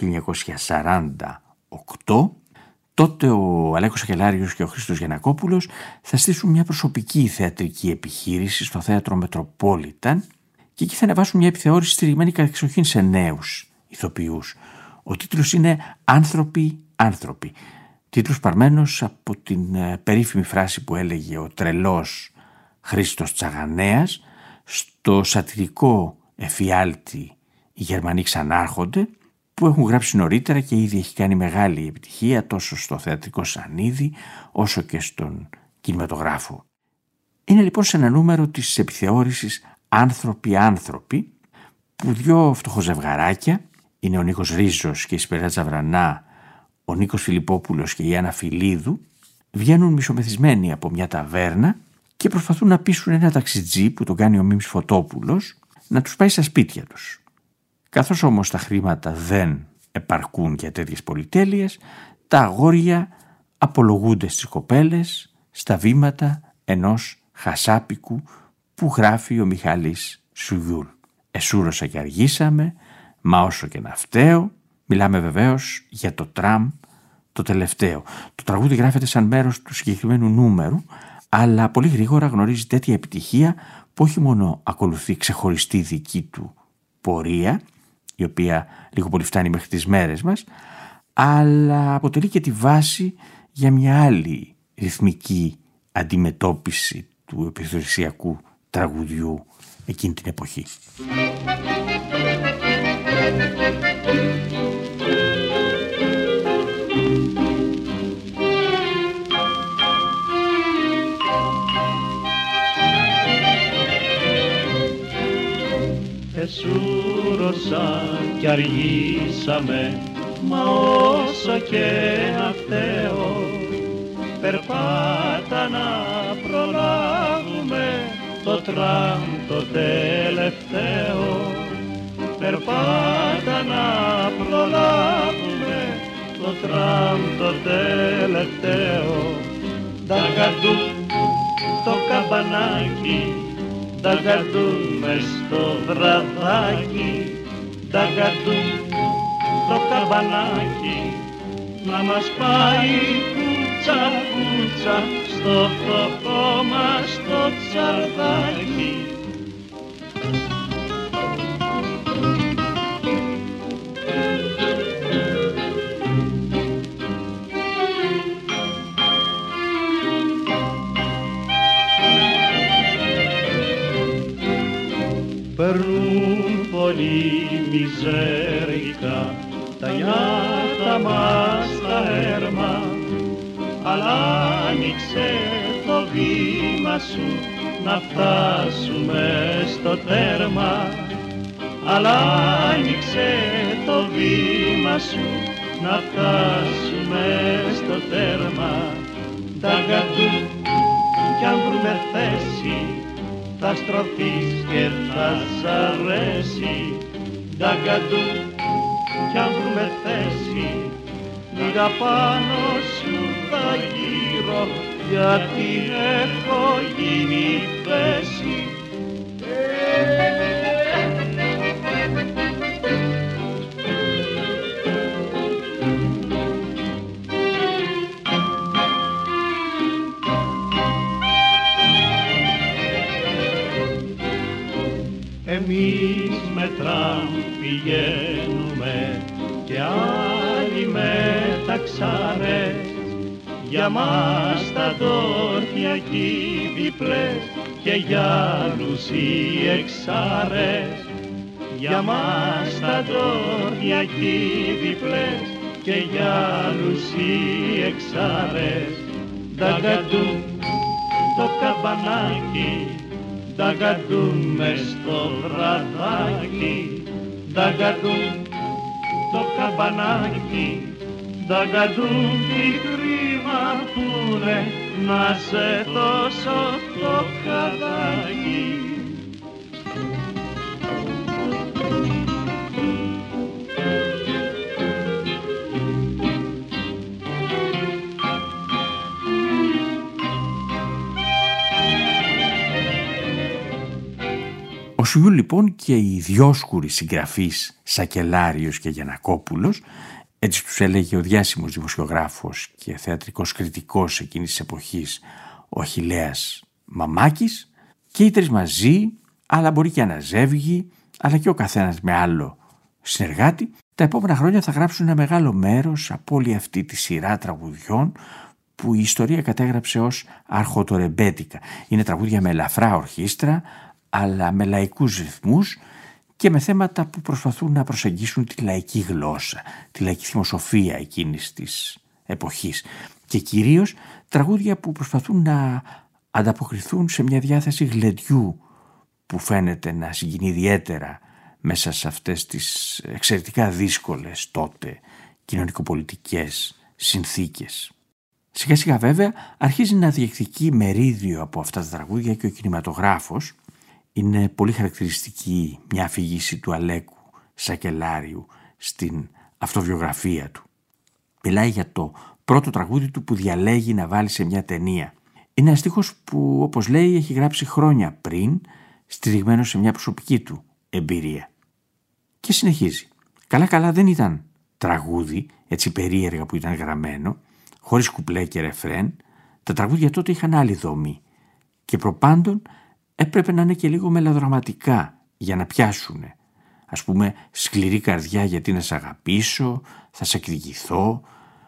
1948. Τότε ο Αλέκος Ακελάριος και ο Χρήστος Γιαννακόπουλος θα στήσουν μια προσωπική θεατρική επιχείρηση στο θέατρο Μετροπόλιταν και εκεί θα ανεβάσουν μια επιθεώρηση στηριγμένη κατεξοχήν σε νέους ηθοποιούς. Ο τίτλος είναι «Άνθρωποι, άνθρωποι». Τίτλος παρμένος από την περίφημη φράση που έλεγε ο τρελός Χρήστος Τσαγανέας στο σατυρικό εφιάλτη «Οι Γερμανοί ξανάρχονται», που έχουν γράψει νωρίτερα και ήδη έχει κάνει μεγάλη επιτυχία τόσο στο θεατρικό σανίδι όσο και στον κινηματογράφο. Είναι λοιπόν σε ένα νούμερο της επιθεώρησης «Άνθρωποι-άνθρωποι» που δυο φτωχοζευγαράκια, είναι ο Νίκος Ρίζος και η Σπεράτζα Βρανά, ο Νίκος Φιλιππόπουλος και η Άννα Φιλίδου, βγαίνουν μισομεθυσμένοι από μια ταβέρνα και προσπαθούν να πείσουν ένα ταξιτζή που τον κάνει ο Μίμης Φωτόπουλος να τους πάει στα σπίτια τους. Καθώς όμως τα χρήματα δεν επαρκούν για τέτοιες πολυτέλειες, τα αγόρια απολογούνται στις κοπέλες στα βήματα ενός χασάπικου που γράφει ο Μιχάλης Σουγιούλ. «Εσούρωσα και αργήσαμε, μα όσο και να φταίω». Μιλάμε βεβαίως για το τραμ το τελευταίο. Το τραγούδι γράφεται σαν μέρος του συγκεκριμένου νούμερου, αλλά πολύ γρήγορα γνωρίζει τέτοια επιτυχία που όχι μόνο ακολουθεί ξεχωριστή δική του πορεία, η οποία λίγο πολύ φτάνει μέχρι τις μέρες μας, αλλά αποτελεί και τη βάση για μια άλλη ρυθμική αντιμετώπιση του επιθεωρησιακού τραγουδιού εκείνη την εποχή. Εσούρωσα κι αργήσαμε, μα όσο και να φταίω, περπάτα να προλάβουμε το τραμ το τελευταίο. Περπάτα να προλάβουμε το τραμ το τελευταίο. Νταγκαντού το καμπανάκι, νταγκαντούν μες στο βραδάκι, νταγκαντούν το καμπανάκι, να μας πάει που κούτσα κούτσα στο φτωχό μας το τσαρδάκι. Περνούν πολύ μιζέρικα τα νιάτα μας τα έρμα, αλλά άνοιξε το βήμα σου να φτάσουμε στο τέρμα. Αλλά άνοιξε το βήμα σου να φτάσουμε στο τέρμα. Νταγκαντού κι αν βρούμε θέση θα στρωθείς και θα σ' αρέσει. Νταγκαντού κι αν βρούμε θέση λίγα πάνω σου θα γύρω, γιατί έχω γίνει θέση. Εμείς με τραμ πηγαίνουμε και άλλοι με ταξάρες. Για μας τα τόρτια εκεί διπλές και για άλλους οι εξάρες. Για μας τα τόρτια εκεί διπλές και για άλλους οι εξάρες. Νταγκαντού το καμπανάκι, νταγκαντού μες στο βραδάκι. Νταγκαντού το καμπανάκι, νταγκαντού τι κρίμα πούνε να σε δώσω το χαδάκι. Ο Σουγιούλ λοιπόν και οι διόσκουροι συγγραφείς Σακελάριος και Γιαννακόπουλος, έτσι τους έλεγε ο διάσημος δημοσιογράφος και θεατρικός κριτικός εκείνης της εποχής ο Αχιλλέας Μαμάκης, και οι τρεις μαζί, αλλά μπορεί και αναζεύγει, αλλά και ο καθένας με άλλο συνεργάτη, τα επόμενα χρόνια θα γράψουν ένα μεγάλο μέρος από όλη αυτή τη σειρά τραγουδιών που η ιστορία κατέγραψε ως αρχοτορεμπέτικα. Είναι τραγούδια με ελαφρά ορχήστρα, αλλά με λαϊκούς ρυθμούς και με θέματα που προσπαθούν να προσεγγίσουν τη λαϊκή γλώσσα, τη λαϊκή θυμοσοφία εκείνης της εποχής, και κυρίως τραγούδια που προσπαθούν να ανταποκριθούν σε μια διάθεση γλεντιού που φαίνεται να συγκινεί ιδιαίτερα μέσα σε αυτές τις εξαιρετικά δύσκολες τότε κοινωνικοπολιτικές συνθήκες. Σιγά σιγά βέβαια αρχίζει να διεκδικεί μερίδιο από αυτά τα τραγούδια και ο κινηματογράφος. Είναι πολύ χαρακτηριστική μια αφήγηση του Αλέκου Σακελάριου στην αυτοβιογραφία του. Μιλάει για το πρώτο τραγούδι του που διαλέγει να βάλει σε μια ταινία. Είναι ένα στίχος που, όπως λέει, έχει γράψει χρόνια πριν, στηριγμένο σε μια προσωπική του εμπειρία. Και συνεχίζει. Καλά δεν ήταν τραγούδι, έτσι περίεργα που ήταν γραμμένο, χωρίς κουπλέ και ρεφρέν. Τα τραγούδια τότε είχαν άλλη δομή και προπάντων έπρεπε να είναι και λίγο μελοδραματικά για να πιάσουνε. Ας πούμε, σκληρή καρδιά γιατί να σ' αγαπήσω, θα σε εκδικηθώ,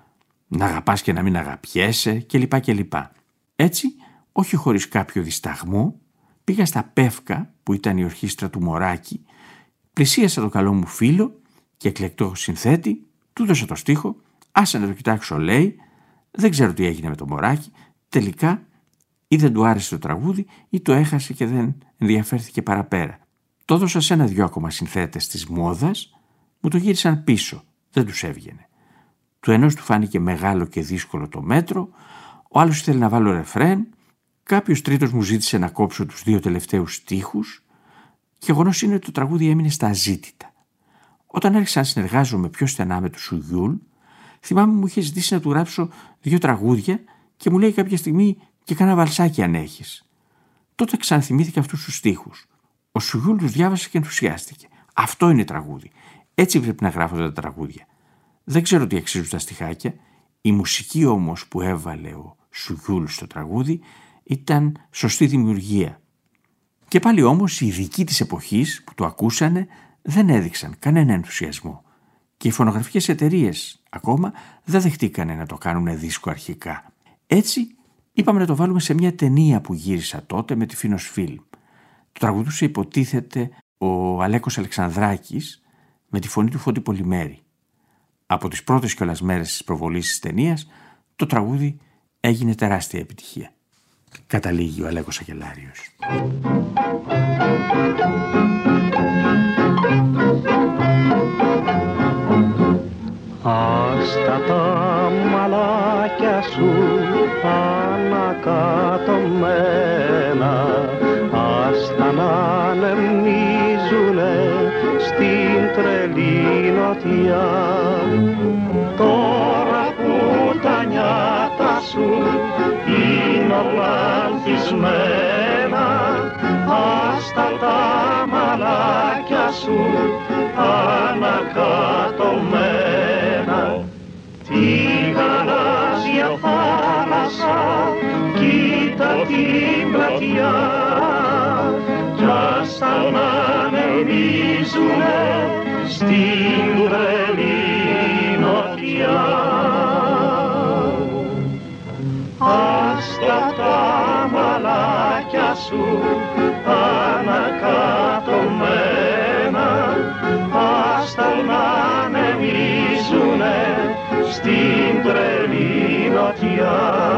να αγαπάς και να μην αγαπιέσαι κλπ. Έτσι, όχι χωρίς κάποιο δισταγμό, πήγα στα Πεύκα που ήταν η ορχήστρα του Μωράκη, πλησίασα το καλό μου φίλο και εκλεκτό συνθέτη, του δώσα το στίχο, άσε να το κοιτάξω, λέει, δεν ξέρω τι έγινε με το Μωράκη, τελικά ή δεν του άρεσε το τραγούδι ή το έχασε και δεν ενδιαφέρθηκε παραπέρα. Το έδωσα σε 1-2 ακόμα συνθέτες της μόδας, μου το γύρισαν πίσω, δεν τους έβγαινε. Του ενός του φάνηκε μεγάλο και δύσκολο το μέτρο, ο άλλος ήθελε να βάλω ρεφρέν, κάποιος τρίτος μου ζήτησε να κόψω τους 2 τελευταίους στίχους, και γεγονός είναι ότι το τραγούδι έμεινε στα αζήτητα. Όταν άρχισα να συνεργάζομαι πιο στενά με τον Σουγιούλ, θυμάμαι μου είχε ζητήσει να του γράψω 2 τραγούδια και μου λέει κάποια στιγμή και κάνα βαλσάκι αν έχεις. Τότε ξαναθυμήθηκε αυτούς τους στίχους. Ο Σουγιούλ τους διάβασε και ενθουσιάστηκε. Αυτό είναι τραγούδι. Έτσι πρέπει να γράφονται τα τραγούδια. Δεν ξέρω τι αξίζουν τα στιχάκια. Η μουσική όμως που έβαλε ο Σουγιούλ στο τραγούδι ήταν σωστή δημιουργία. Και πάλι όμως οι ειδικοί της εποχής που το ακούσανε δεν έδειξαν κανένα ενθουσιασμό και οι φωνογραφικές εταιρείες ακόμα δεν δεχτήκανε να το κάνουν δίσκο αρχικά. Έτσι είπαμε να το βάλουμε σε μια ταινία που γύρισα τότε με τη Φίνος Φιλμ. Το τραγουδούσε υποτίθεται ο Αλέκος Αλεξανδράκης με τη φωνή του Φώτη Πολυμέρη. Από τις πρώτες κιόλας μέρες της προβολής της ταινίας το τραγούδι έγινε τεράστια επιτυχία. Καταλήγει ο Αλέκος Αγγελάριος. Άστα τα μαλάκια σου ανακατωμένα, άστα να ανεμίζουνε στην τρελή νοτιά. Τώρα που τα νιάτα σου είναι οπλανθισμένα, άστα τα μαλάκια σου ανακατωμένα. Τη γαλάζια θάλασσα κοίτα την πλατιά κι άστα να ανεμίζουνε στην τρελή νοτιά. Άστα τα μαλάκια σου ανακατωμένα, άστα να ανεμίζουνε στην τρελή νοτιά.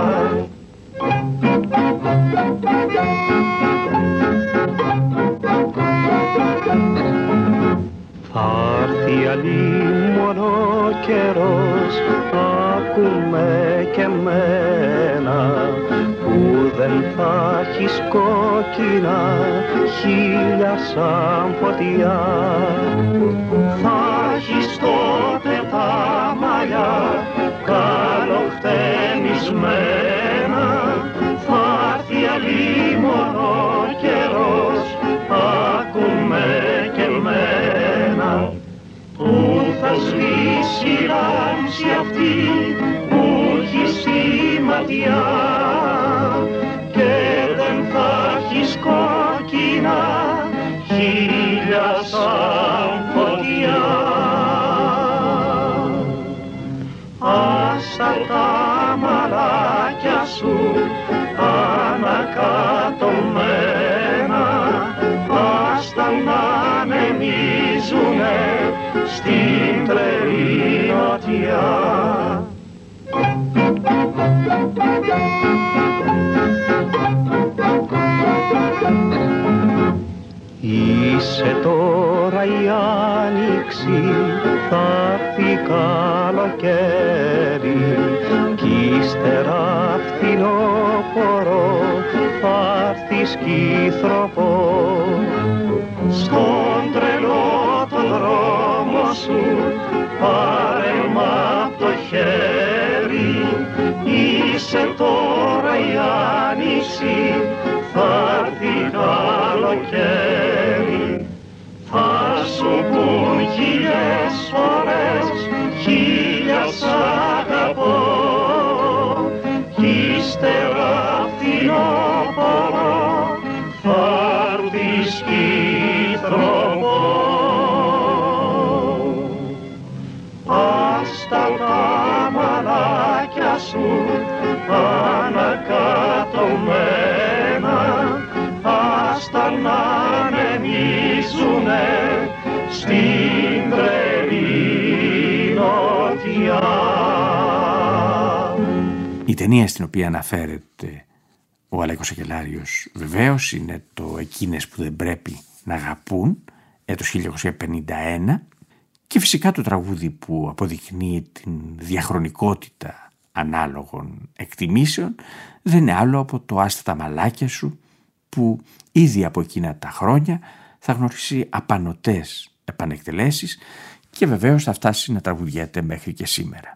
Θα'ρθει αλλήμωνο καιρός, άκουμε και μένα, που δεν θα έχεις κόκκινα χείλια σαν φωτιά. Θα έχεις τότε τα μαλλιά καλοχτενισμένα, θα'ρθει αλλήμωνο καιρός, άκουμε και μένα, που θα σβήσει η λάμψη αυτή που έχει στη ματιά και δεν θα έχεις κόκκινα χείλια σαν φωτιά. Άσα τα μαλάκια σου ανακατωμένα, άστα να ανεμίζουνε στην τρελή νοτιά. Είσαι τώρα η άνοιξη, θα'ρθει καλοκαίρι κι ύστερα φθινόπωρο, θα'ρθει σκυθροπό. Στον τρελό το δρόμο σου πάρε μ' απ' το χέρι, είσαι τώρα η άνοιξη, θα'ρθει καλοκαίρι. Θα σου πουν χίλιες φορές, χίλια σ' αγαπώ, κι ύστερα φθινόπωρο θα'ρθει σκυθροπό. Άστα τα μαλάκια σου ανακατωμένα, άστα να ανεμίζουνε στην τρελή νοτιά. Η ταινία στην οποία αναφέρεται ο Αλέκος Αγγελάριος βεβαίως είναι το «Εκείνες που δεν πρέπει να αγαπούν», το 1951, και φυσικά το τραγούδι που αποδεικνύει την διαχρονικότητα ανάλογων εκτιμήσεων δεν είναι άλλο από το «Άστα τα μαλάκια σου», που ήδη από εκείνα τα χρόνια θα γνωρίσει απανωτές επανεκτελέσεις και βεβαίως θα φτάσει να τραγουδιέται μέχρι και σήμερα.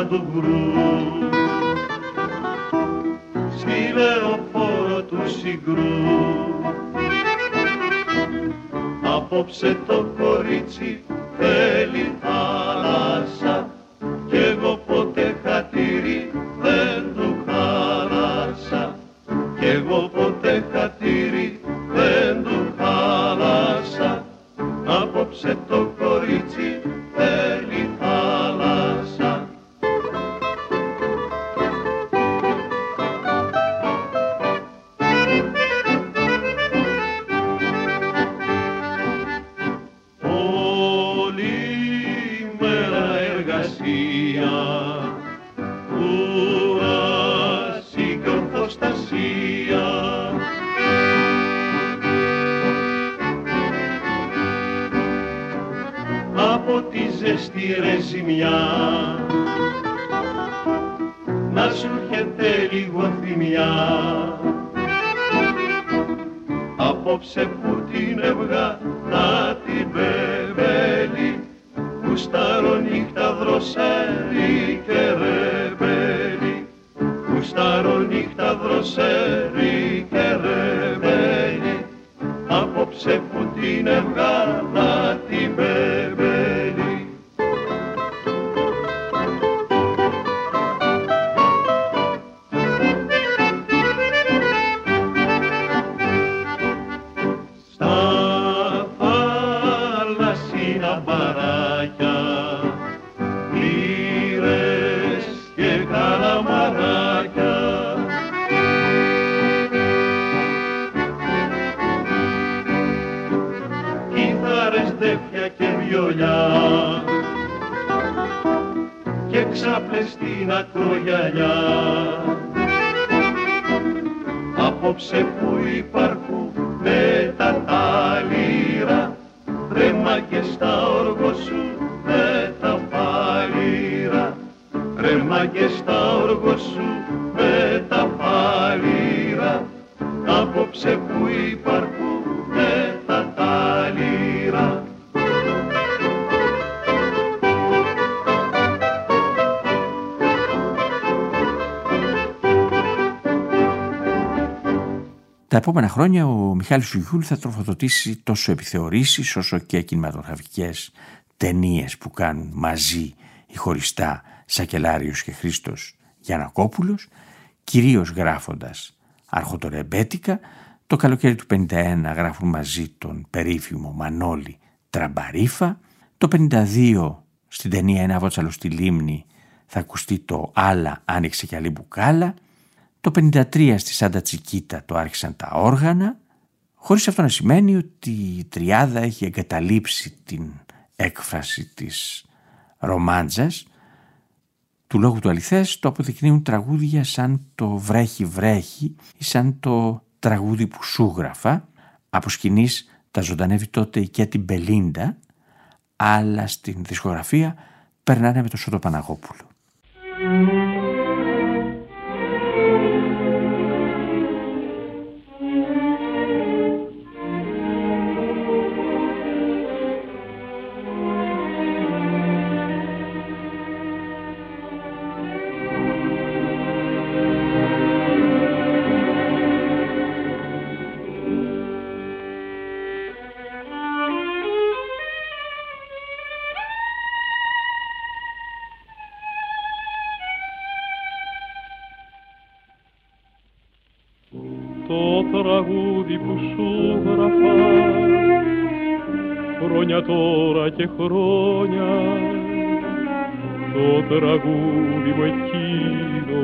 Μαντουγρού, στη λεωφόρο του Συγκρού. Απόψε το κορίτσι θέλει θάλασσα κι εγώ ποτέ χατήρι δεν του χάλασα, κι εγώ ποτέ χατήρι δεν του χάλασα. Απόψε το κορίτσι θέλει θάλασσα. Όλη μέρα εργασία, κούραση και ορθοστασία. Από τη ζεστή ρεζιμιά να σου έρχεται λίγο θυμιά. Απόψε που την έβγα να την πεβέλει, κουστάρω νύχτα δροσέρι και ρεμπέλι, κουστάρω νύχτα δροσέρι και ρεμπέλι. Απόψε που την έβγα να την πεβέλει. Και ξάπλες στην ακρογιαλιά. Απόψε που υπάρχουν με τα τάλιρα, τρέμα και στα όργο σου με τα πάλιρα, τρέμα και στα όργο σου με τα πάλιρα. Απόψε που υπάρχουν με τα τάλιρα. Τα επόμενα χρόνια ο Μιχάλης Σουγιούλ θα τροφοδοτήσει τόσο επιθεωρήσεις όσο και κινηματογραφικές ταινίες που κάνουν μαζί ή χωριστά Σακελάριος και Χρήστος Γιαννακόπουλος, κυρίως γράφοντας αρχοτορεμπέτικα. Το καλοκαίρι του 1951 γράφουν μαζί τον περίφημο Μανώλη Τραμπαρίφα. Το 1952 στην ταινία «Ένα βότσαλο στη λίμνη» θα ακουστεί το «Άλλα άνοιξε κι άλλη μπουκάλα». Το 1953 στη Σάντα Τσικίτα το άρχισαν τα όργανα, χωρίς αυτό να σημαίνει ότι η τριάδα έχει εγκαταλείψει την έκφραση της ρομάντζας. Του λόγου του αληθές το αποδεικνύουν τραγούδια σαν το «Βρέχει βρέχει» ή σαν το «Τραγούδι που σου γράφα». Από σκηνής τα ζωντανεύει τότε η Κέτι Μπελίντα, αλλά στην δισκογραφία περνάνε με το Σώτο Παναγόπουλο. Το τραγούδι που σου γράφα χρόνια τώρα και χρόνια, το τραγούδι μου εκείνο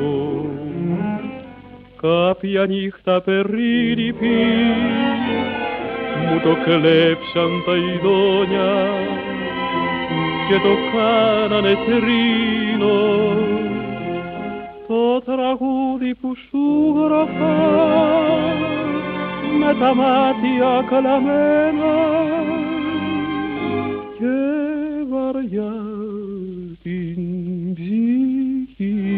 κάποια νύχτα περίληπη μου το κλέψαν τα ειδόνια και το κάνανε τρίνο. Το τραγούδι που σου γράφα με τα μάτια κλαμμένα και βαριά την ψυχή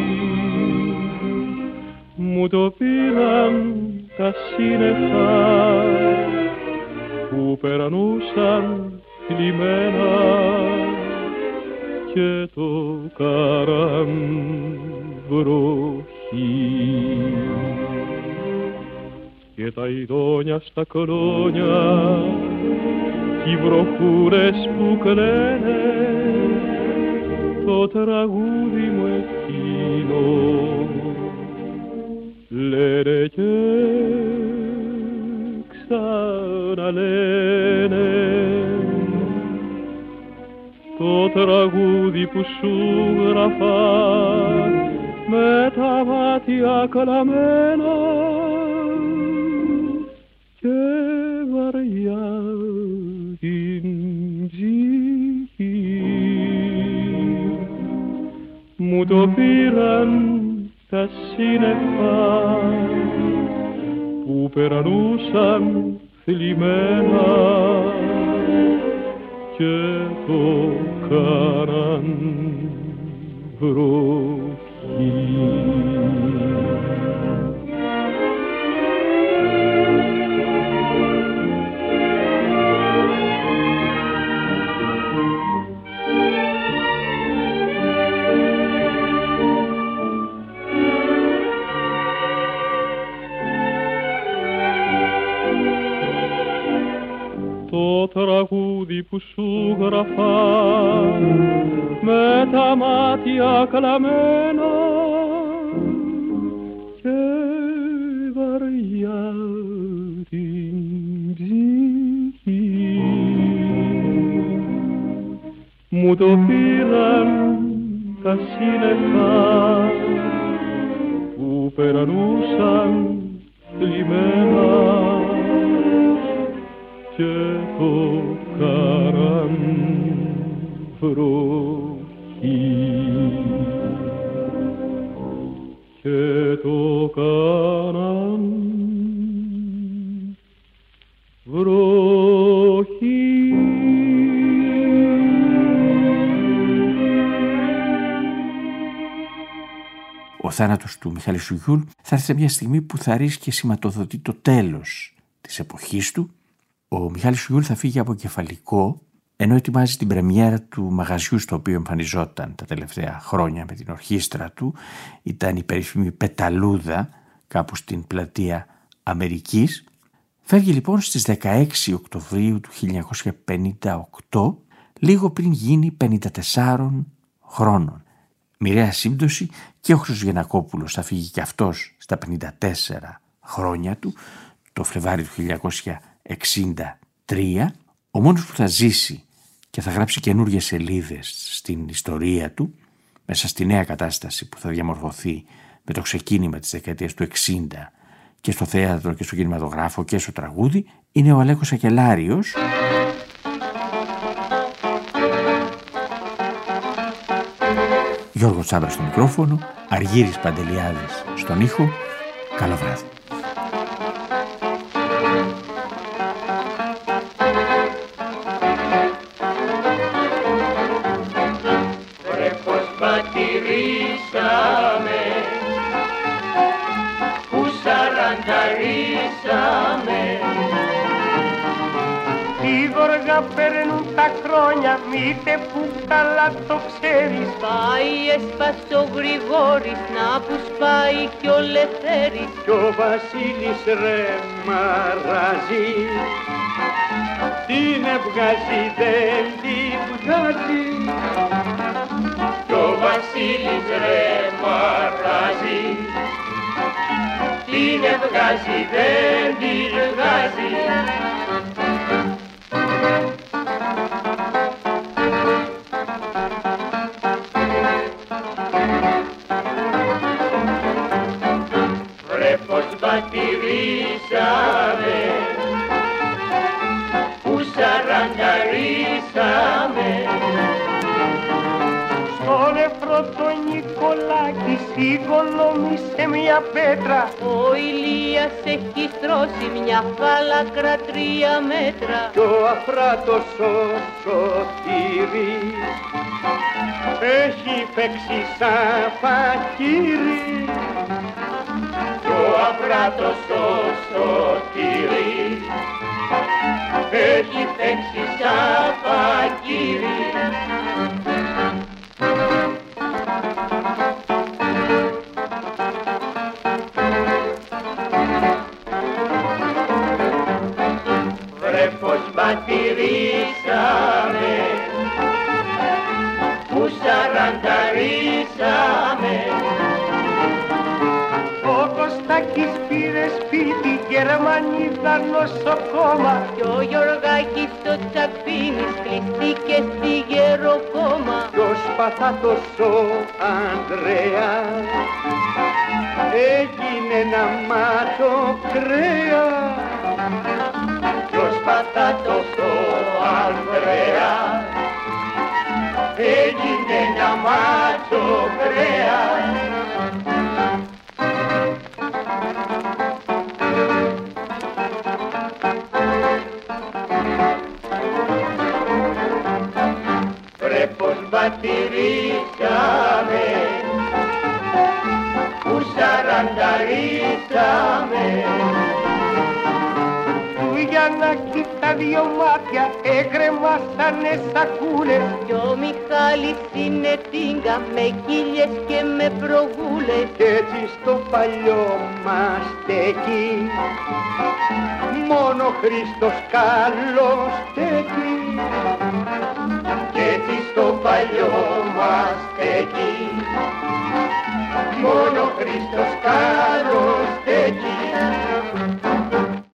μου το πήραν τα σύννεφα που περνούσαν θλιμμένα και το καράν βροχή. Και τα ειδόνια στα κλόνια κι οι βροχούρες που κλαίνε το τραγούδι μου εκείνο λένε και ξαναλένε. Το τραγούδι που σου γράφα με τα μάτια κλαμμένα και βαριά την ψυχή μου το πήραν τα σύννεφα που περνούσαν θλιμμένα και το κάναν βροχή. Το τραγούδι που σου γράφα με τα μάτια κλαμμένα και βαριά την ψυχή μου το πήραν τα σύννεφα που περνούσαν θλιμμένα και το κάναν βροχή. Και το κάναν βροχή. Ο θάνατος του Μιχάλη Σουγιούλ θα έρθει σε μια στιγμή που θα ρίξει και σηματοδοτεί το τέλος της εποχής του. Ο Μιχάλης Σουγιούλ θα φύγει από Κεφαλικό, ενώ ετοιμάζει την πρεμιέρα του μαγαζιού στο οποίο εμφανιζόταν τα τελευταία χρόνια με την ορχήστρα του. Ήταν η περίφημη Πεταλούδα, κάπου στην πλατεία Αμερικής. Φεύγει λοιπόν στις 16 Οκτωβρίου του 1958, λίγο πριν γίνει 54 χρόνων. Μοιραία σύμπτωση, και ο Χριστογεννακόπουλος θα φύγει και αυτός στα 54 χρόνια του, το Φλεβάρι του 1963. Ο μόνος που θα ζήσει και θα γράψει καινούργιες σελίδες στην ιστορία του, μέσα στη νέα κατάσταση που θα διαμορφωθεί με το ξεκίνημα της δεκαετίας του 60 και στο θέατρο και στο κινηματογράφο και στο τραγούδι, είναι ο Αλέκος Ακελάριος, Γιώργος Τσάμπρας στο μικρόφωνο, Αργύρης Παντελιάδης στον ήχο. Καλό βράδυ. Παίρνουν τα χρόνια, μήτε που καλά το ξέρεις. Πάει έσπασε ο Γρηγόρης, να που σπάει κι ο Λευτέρης. Κι ο Βασίλης ρε μαράζει, την βγάζει δεν την βγάζει. Κι ο Βασίλης ρε μαράζει, την βγάζει δεν την βγάζει. Πατηρίσαμε, που σαρανταρίσαμε. Στον Εφρότο Νικολάκη σίγολομη σε μια πέτρα. Ο Ηλίας έχει στρώσει μια φάλακρα 3 μέτρα. Κι ο Αφράτος ο Σωτήρης έχει παίξει σαν φακύρι. Ο Αφράτος ο Σωτήρης έχει παίξει σαν φακύρι. στα νοσοκόμα. Κι ο Γιωργάκης στο Τσακπίνης κλειστήκε στη γεροκόμα. Κι ο Σπαθάτος ο Ανδρέας έγινε ένα μάτσο κρέας. Κι ο Σπαθάτος ο Ανδρέας έγινε ένα μάτσο κρέας. Πρέπος μπατηρίσαμε, που σαρανταρίσαμε. Του Γιαννάκη τα δυο μάτια έγκρεμασανε σακούλες. Κι ο Μιχάλης είναι τίγκα με κύλιες και με προγούλες. Κι έτσι στο παλιό μας στέκει μόνο Χριστός καλός στέκει. Κι έτσι στο παλιό μας στέκει μόνο Χριστός